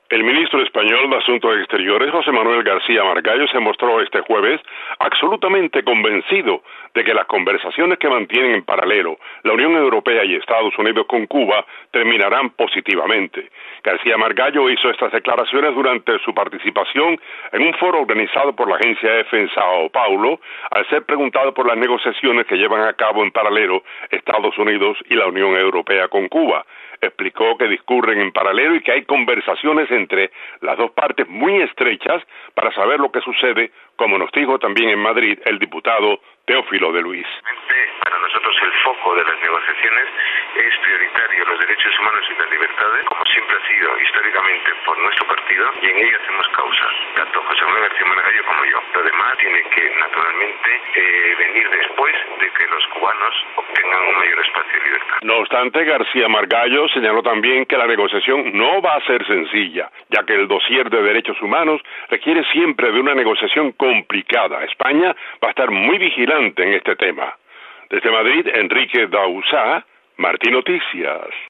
El ministro español de Asuntos Exteriores, José Manuel García Margallo, se mostró este jueves absolutamente convencido de que las conversaciones que mantienen en paralelo la Unión Europea y Estados Unidos con Cuba terminarán positivamente. García Margallo hizo estas declaraciones durante su participación en un foro organizado por la agencia EFE en Sao Paulo, al ser preguntado por las negociaciones que llevan a cabo en paralelo Estados Unidos y la Unión Europea con Cuba. Explicó que discurren en paralelo y que hay conversaciones entre las dos partes muy estrechas para saber lo que sucede, como nos dijo también en Madrid el diputado Teófilo de Luis. Para nosotros el foco de las negociaciones es prioritario los derechos humanos y las libertades, como siempre ha sido históricamente por nuestro partido, y en ello hacemos causa, tanto José Manuel García Margallo como yo. Lo demás tiene que, naturalmente, venir después de que los cubanos obtengan un mayor espacio de libertad. No obstante, García Margallo señaló también que la negociación no va a ser sencilla, ya que el dossier de derechos humanos requiere siempre de una negociación complicada. España va a estar muy vigilante en este tema. Desde Madrid, Enrique Dauzá, Martín Noticias.